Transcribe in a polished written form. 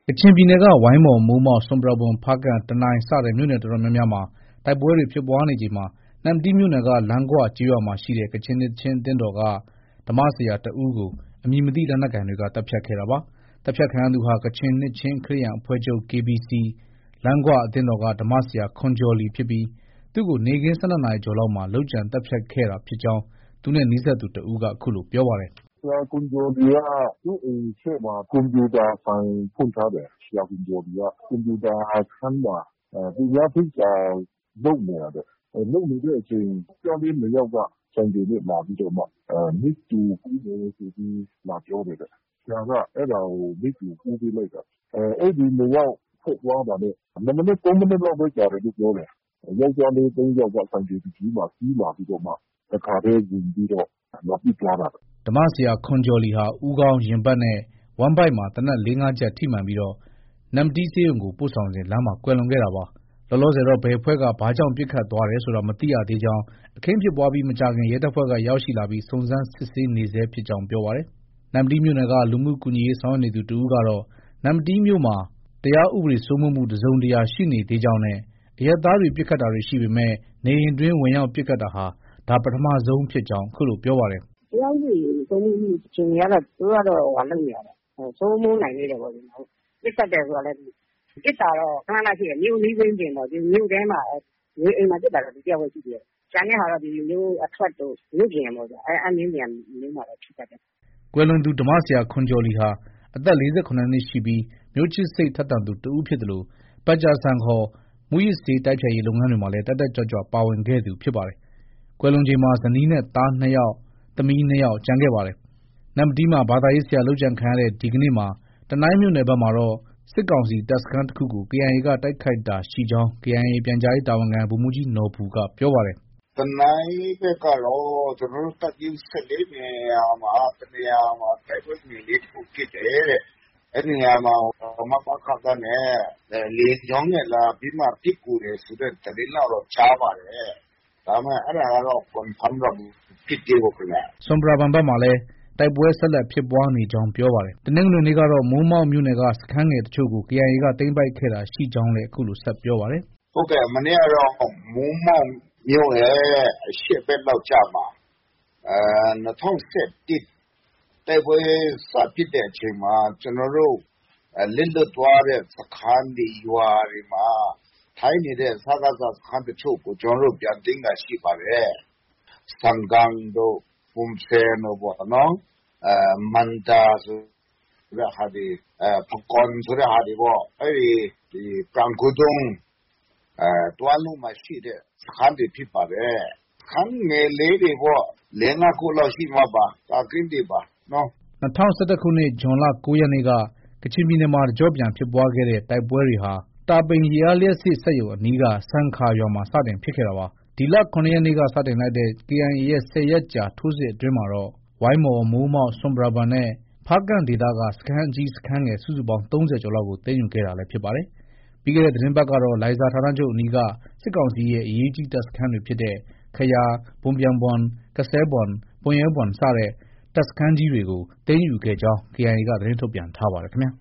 ကချင်ပြည်နယ်ကဝိုင်းမော်မိုးမောက်ဆွမ်ပရာဘွမ်ဖားကန့်တနိုင်းစတဲ့မြို့နယ်တော်တော်များများမှာတိုက်ပွဲတွေဖြစ်ပွားနေချိန်မှာနမ္မတီးမြို့နယ်ကလမ်းခွကျေးရွာမှာရှိတဲ့ကချင်နှစ်ချင်းအသင်းတော်ကဓမ္မဆရာတဦးကိုအမည်မသိလက်နက်ကိုင်တွေကတပ်ဖြတ်ခဲ့တာပါ။တပ်ဖြတ်ခံရသူဟာကချင်နှစ်ချင်းခရစ်ယာန်အဖွဲ့ချုပ် KBC လမ်းခွအသင်းတော်ကဓမ္မဆရာခွန်ဂျော်လီဖြစ်ပြီးသူ့ကိုနေ့ခင်း12 နာရီကျော်လောက်မှာလုပ်ကြံတပ်ဖြတ်ခဲ့တာဖြစ်ကြောင်းသူနဲ့နီးစပ်သူတဦးကအခုလိုပြောပါတယ်။ဆရာခွန်ဂျော်လီကသူ့အိမ်ရှေ့မှာကွန်ပျူတာဆိုင်ဖွင့်ထားတယ်။ဆရာခွန်ဂျော်လီကကွန်ပျူတာခန်းမှာသူများဖိတ်စာလုပ်နေတာတဲ့။လုပ်နေတဲ့အချိန်ယောက်ျားလေး2ယောက်ကဆိုင်ကယ်နဲ့လာပြီးတော့မှမိတ္တူကူးတယ်ဆိုပြီးလာပြောတယ်တဲ့။ဆရာကအဲ့ဒါကိုမိတ္တူကူးပေးလိုက်တာ။အဲ့ဒီ2ယောက်ထွက်သွားတာနဲ့2မိနစ်3မိနစ်လောက်ပဲကြာတယ်လို့ပြောတယ်။ယောက်ျားလေး3ယောက်ကဆိုင်ကယ်ကြီးမှာစီးလာပြီးတော့မှတခါတည်းဝင်ပြီးတော့လာပစ်သွားတာဓမ္မဆရာခွန်ဂျော်လီဟာဦးခေါင်းရင်ဘတ်နဲ့ဝမ်းဗိုက်မှာသေနတ် 4-5 ချက်ထိမှန်ပြီးနမ္မတီးဆေးရုံကိုပို့ဆောင်စဉ်လမ်းမှာကွယ်လွန်ခဲ့တာပါ။လောလောဆယ်တော့ဘယ်အဖွဲ့ကဘာကြောင့်ပစ်ခတ်သွားတယ်ဆိုတာမသိရသေးကြောင်းအခင်းဖြစ်ပွားပြီးမကြာခင်ရဲတပ်ဖွဲ့ကရောက်ရှိလာပြီးစုံစမ်းစစ်ဆေးနေဆဲဖြစ်ကြောင်းပြောပါတယ်။နမ္မတီးမြို့နယ်ကလူမှုကူညီရေးဆောင်ရွက်နေသူတဦးကတော့နမ္မတီးမြို့မှာတရားဥပဒေစိုးမိုးမှုတစုံတရာရှိနေသေးကြောင်းနဲ့အရပ်သားတွေပစ်ခတ်တာတွေရှိပေမဲ့နေအိမ်တွင်းဝင်ရောက်ပစ်ခတ်တာဟာဒါပထမဆုံးဖြစ်ကြောင်းအခုလိုပြောပါတယ်။တရားဥပဒေစိုးမိုးမှုအခြေအနေကတော့သူတို့ကတော့လုပ်နေရတယ်။စိုးမိုးနိုင်သေးတယ်ပေါ့ဒီမှာ။ပစ်ခတ်တယ်ဆိုတာလည်းပစ်တာတော့ခဏခဏရှိတယ်မြို့နီးသိမ်းပြင်ပေါ့ဒီမြို့ထဲမှာနေအိမ်မှာပစ်တာတော့ဒီတယောက်ပဲရှိသေးတယ်။ကျန်တဲ့ဟာတော့ဒီမျိုးအထွက်တို့မြို့ပြင်ပေါ့ဗျာ။အဲ့မျိုးနေရာမျိုးမှာတော့ဖြစ်တတ်တယ်။ကွယ်လွန်သူဓမ္မဆရာခွန်ဂျော်လီဟာအသက်48နှစ်ရှိပြီးမျိုးချစ်စိတ်ထက်သန်သူတဦးဖြစ်တယ်လို့ပတ်ဂျာဆန်ခေါ်မူရစ်ဆေးတိုက်ဖျက်ရေးလုပ်ငန်းတွေမှာလည်းတက်တက်ကြွကြွပါဝင်ခဲ့သူဖြစ်ပါတယ်။ကွယ်လွန်ချိန်မှာဇနီးနဲ့သား2ယောက်သမီး2ယောက်ကျန်ခဲ့ပါတယ်။နမ္မတီးမှာဘာသာရေးဆရာလုပ်ကြံခံရတဲ့ဒီကနေ့မှာတနိုင်းမြို့နယ်ဘက်မှာတော့စစ်ကောင်စီတပ်စခန်းတစ်ခုကို KIA ကတိုက်ခိုက်တာရှိကြောင်း KIA ပြန်ကြားရေးတာဝန်ခံဗိုလ်မှူးကြီးနော်ဘူကပြောပါတယ်။တနိုင်းဘက်ကတော့ကျွန်တော်တို့တပ်ရင်း14နေရာမှာတနေရာမှာတိုက်ပွဲနေလေးတစ်ခုဖြစ်တယ်တဲ့။အဲ့ဒီနေရာမှာမပခကနဲ့လေကြောင်းနဲ့လာပြီးမှပစ်ကူတယ်ဆိုတဲ့သတင်းတော့ကြားပါတယ်။ဒါမှအဲ့ဒါကတော့ confirm တော့ဖြစ်သေးဘူးခင်ဗျ။ဆွမ်ပရာဘန်ဘက်မှာလည်းတိုက်ပွဲဆက်လက်ဖြစ်ပွားနေကြောင်းပြောပါတယ်။တနင်္ဂနွေနေ့ကတော့မိုးမောက်မြို့နယ်ကစခန်းငယ်တချို့ကို KIA ကသိမ်းပိုက်ခဲ့တာရှိကြောင်းလည်းအခုလိုဆက်ပြောပါတယ်။ဟုတ်ကဲ့မနေ့ကတော့မိုးမောက်မြို့ရဲ့အရှေ့ဘက်လောက်ကျမှာ2011တိုက်ပွဲစဖြစ်တဲ့အချိန်မှာကျွန်တော်တို့လက်လွတ်သွားတဲ့စခန်းတွေရွာတွေမှာထိုင်းနေတဲ့စကားစခန်းတချို့ကိုကျွန်တော်တို့ပြန်သိမ်းတာရှိပါတယ်။စံကန်တို့ပုံစံတို့ပေါ့နော်မန်တာဆိုတဲ့ဟာဒီပကွန်ဆိုတဲ့ဟာဒီပေါ့အဲ့ဒီပန်ကူတုံးတွားလုံးမှာရှိတဲ့စခန်းတွေဖြစ်ပါတယ်။စခန်းငယ်လေးတွေပေါ့5 ခုလောက်ရှိမှာပါတာကင်းတွေပါနော် 2011ခုနှစ်ဇွန်လ9ရက်နေ့ကကချင်ပြည်နယ်မှာတကြော့ပြန်ဖြစ်ပွားခဲ့တဲ့တိုက်ပွဲတွေဟာတာပိန်ရေအားလျှပ်စစ်စက်ရုံအနီးကစံခါရွာမှာစတင်ဖြစ်ခဲ့တာပါ။ဒီလ9ရက်နေ့ကစတင်လိုက်တဲ့ KIA ရဲ့10ရက်ကြာထိုးစစ်အတွင်းမှာတော့ဝိုင်းမော်မိုးမောက်ဆွမ်ပရာဘန်နဲ့ဖားကန့်ဒေသကစခန်းအကြီးစခန်းငယ်စုစုပေါင်း30ကျော်လောက်ကိုသိမ်းယူခဲ့တာလည်းဖြစ်ပါတယ်။ပြီးခဲ့တဲ့သတင်းပတ်ကတော့လိုင်ဇာဌာနချုပ်အနီးကစစ်ကောင်စီရဲ့အရေးကြီးတပ်စခန်းတွေဖြစ်တဲ့ခယာ၊ဘွမ်ပြန်ဘွမ်၊ကစဲဘွမ်၊ပွန်ရဲဘွမ်စတဲ့တပ်စခန်းကြီးတွေကိုသိမ်းယူခဲ့ကြောင်း KIA ကသတင်းထုတ်ပြန်ထားပါတယ်ခင်ဗျာ။